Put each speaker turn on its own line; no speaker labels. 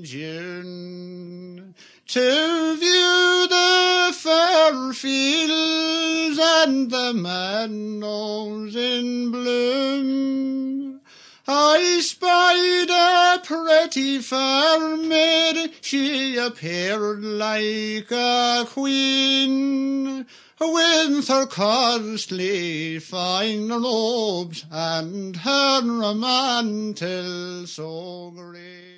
June, to view the fair fields and the meadows in bloom. I spied a pretty fair maid, she appeared like a queen, with her costly fine robes and her mantle so green.